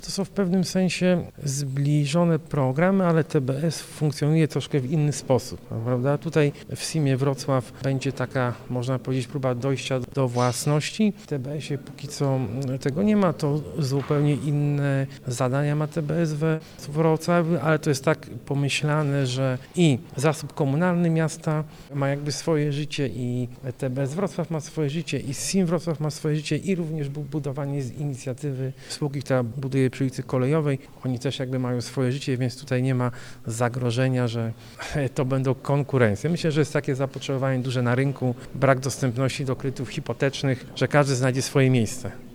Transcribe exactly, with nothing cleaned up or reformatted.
To są w pewnym sensie zbliżone programy, ale T B S funkcjonuje troszkę w inny sposób, prawda? Tutaj w simie Wrocław będzie taka, można powiedzieć, próba dojścia do własności. W T B S-ie póki co tego nie ma, to zupełnie inne zadania ma T B S we Wrocławiu, ale to jest tak pomyślane, że i zasób komunalny miasta ma jakby swoje życie i T B S Wrocław ma swoje życie i SIM Wrocław ma swoje życie i również budowanie z inicjatywy spółki, która buduje przy ulicy Kolejowej. Oni też jakby mają swoje życie, więc tutaj nie ma zagrożenia, że to będą konkurencje. Myślę, że jest takie zapotrzebowanie duże na rynku, brak dostępności do kredytów hipotecznych, że każdy znajdzie swoje miejsce.